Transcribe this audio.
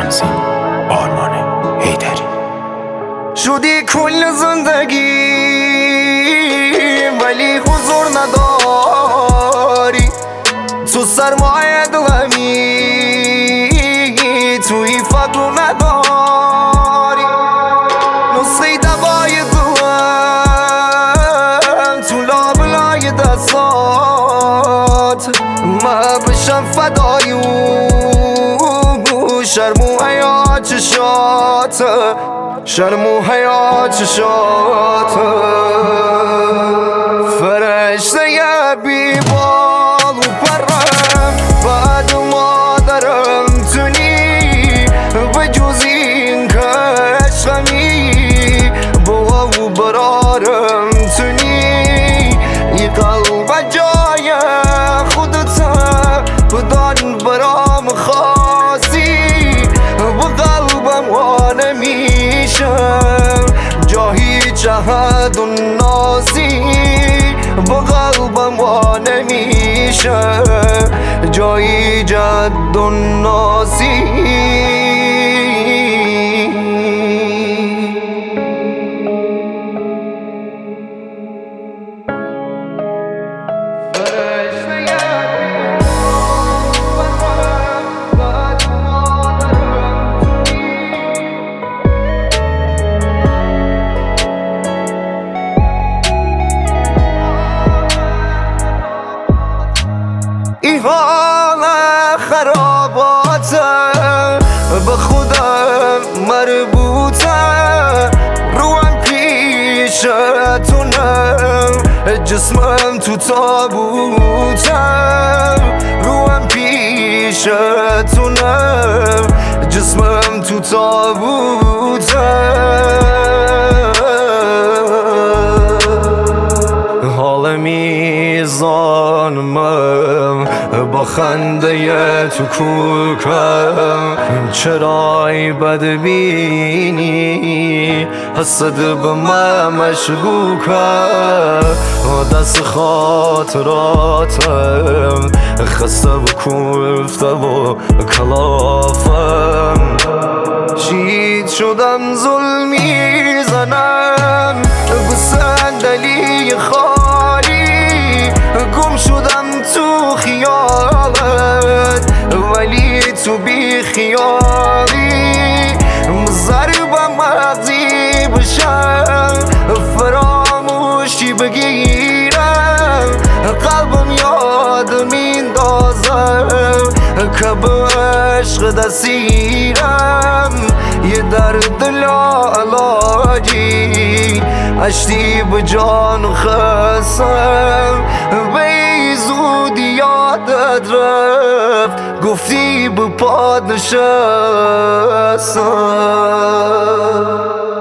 تنظیم آرمان حیدری. شدی کل زندگی ولی حضور نداری، تو سرمایه دلمی توی فقر نداری، نسخه دوای دلم تو لابلای دستات، ما بشم فدای شرم و حیا چشات، شرم و حیا چشات، فرشته بی بال و پرم بعد مادرم تونی، به جز این که عشقمی با و برارم تونی، ای قلب جای خودت بدان برام خواستی، و قلبم وا نمیشم جایی جهد و نازی، با قلبم وا نمیشم جایی جد و نازی. این حال خراباتم به خودم مربوطم، روم پیشتونم جسمم تو تابوتم، روم پیشتونم جسمم تو تابوتم، حال میزانم با خنده تو کوکم، چرای بد بینی حسد به من مشکوکم، دست خاطراتم خسته و کوفته و کلافم، شید شدم ظلمی زنم به صندلی خالی، گم شدم تو خیالت ولی تو بی خیالی، ضربم مغزی بشم فراموشی بگیرم، قلبم یاد میندازم که به عشق دستیرم، یه درد لاعلاجی اشتی به جان خستم، به زودی یادت رفت گفتی به پاد نشستم.